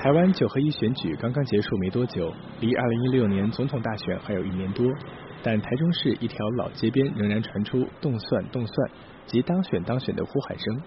台湾9合1选举刚刚结束没多久，离2016年总统大选还有1年多，但台中市一条老街边仍然传出动算及当选的呼喊声。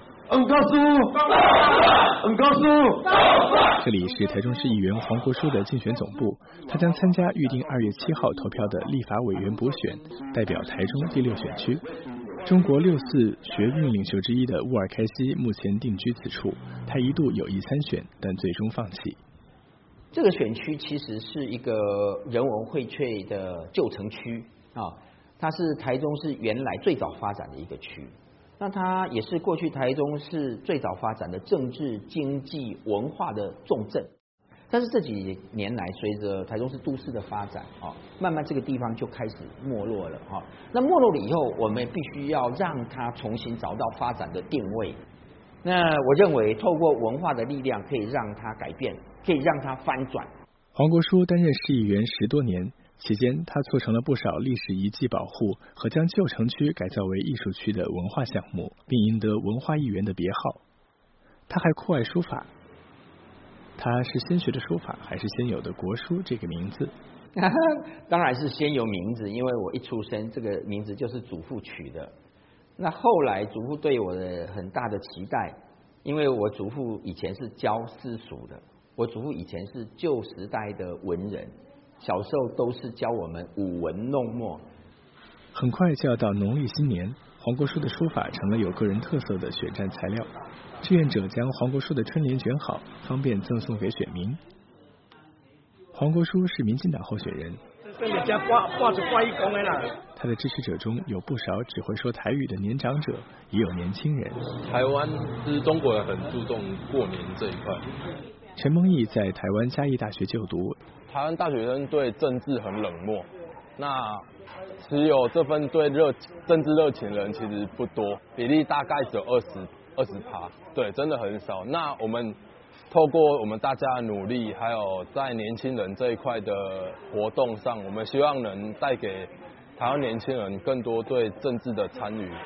这里是台中市议员黄国书的竞选总部，他将参加预定2月7号投票的立法委员补选，代表台中第6选区。中国6·4学运领袖之一的乌尔开西目前定居此处，他一度有意参选，但最终放弃。 这个选区其实是一个人文荟萃的旧城区啊，它是台中市原来最早发展的一个区，那它也是过去台中市最早发展的政治、经济、文化的重镇。但是这几年来，随着台中市都市的发展啊，慢慢这个地方就开始没落了哈。那没落了以后，我们必须要让它重新找到发展的定位。那我认为，透过文化的力量，可以让它改变，可以让它翻转。 黄国书担任市议员10多年，期间他促成了不少历史遗迹保护和将旧城区改造为艺术区的文化项目，并赢得文化议员的别号。他还酷爱书法。他是先学的书法，还是先有的国书这个名字？ 当然是先有名字，因为我一出生，这个名字就是祖父取的。那后来祖父对我的很大的期待，因为我祖父以前是教私塾的，我祖父以前是旧时代的文人，小时候都是教我们舞文弄墨。 很快就要到农历新年，黄国书的书法成了有个人特色的选战材料。志愿者将黄国书的春联卷好，方便赠送给选民。黄国书是民进党候选人，他的支持者中有不少只会说台语的年长者，也有年轻人。 台湾是中国人很注重过年这一块。 陈蒙毅在台湾嘉义大学就读， 台湾大学生对政治很冷漠，那持有这份对政治热情的人其实不多，比例大概只有20%，对，真的很少。那我们透过我们大家的努力，还有在年轻人这一块的活动上，我们希望能带给台湾年轻人更多对政治的参与。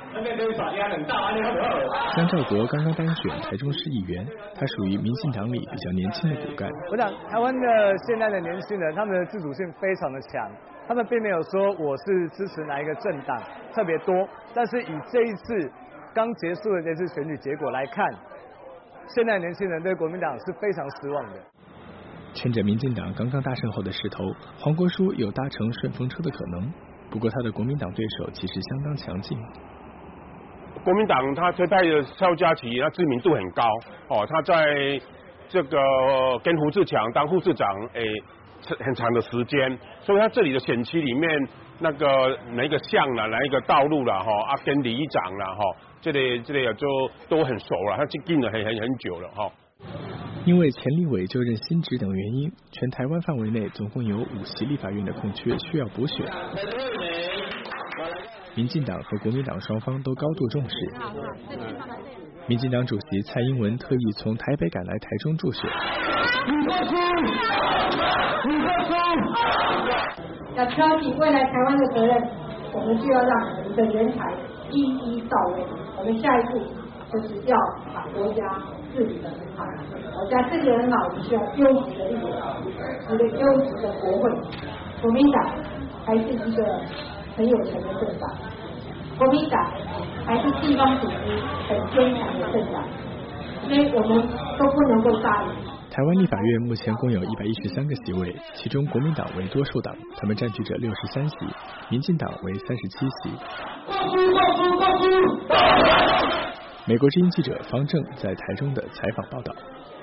张兆国刚刚当选台中市议员，他属于民进党里比较年轻的骨干。 我想台湾的现在的年轻人，他们的自主性非常的强，他们并没有说我是支持哪一个政党特别多，但是以这一次刚结束的这次选举结果来看，现在年轻人对国民党是非常失望的。 趁着民进党刚刚大胜后的势头，黄国书有搭乘顺风车的可能。不过他的国民党对手其实相当强劲。 国民党他推派的萧佳琪，他知名度很高哦，他在这个跟胡志强当副市长很长的时间，所以他这里的选区里面那个哪一个巷啦，哪一个道路啦哈，跟里长啦哈，这里就都很熟了，他进了很久了哈。 因为前立委就任新职等原因，全台湾范围内总共有5席立法院的空缺需要补选。民进党和国民党双方都高度重视。民进党主席蔡英文特意从台北赶来台中助选。 要挑起未来台湾的责任，我们就要让我们的人才一一到位。我们下一步就是要把国家治理得很好，国家治理得很好，我们需要优质的立法，一个优质的国会。国民党还是一个很有钱的政党，国民党还是地方组织很坚强的政党，所以我们都不能够大意。 台湾立法院目前共有113个席位，其中国民党为多数党，他们占据着63席，民进党为37席。美国之音记者方正在台中的采访报道。